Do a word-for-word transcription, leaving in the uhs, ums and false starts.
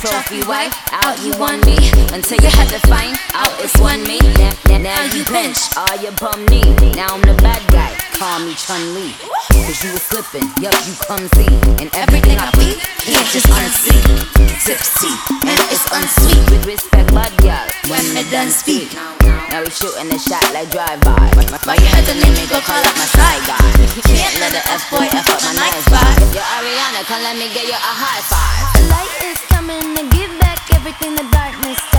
trophy wife. Out you won me until you had to find out it's one me. Now, now, now you pinch, all you bum me. Now I'm the bad guy, call me Chun-Li. Cause you was slipping, yup, you clumsy. And everything I beat, can't just unsee. Tipsy, and it's unsweet. With respect, bud, yeah, when me done speak. Now we shooting a shot like drive-by. Why you had to let me go call up my side guy? Can't let the F-boy F up my nice vibe. Yo, Ariana, come let me get you a high five. The light is coming to give back everything the darkness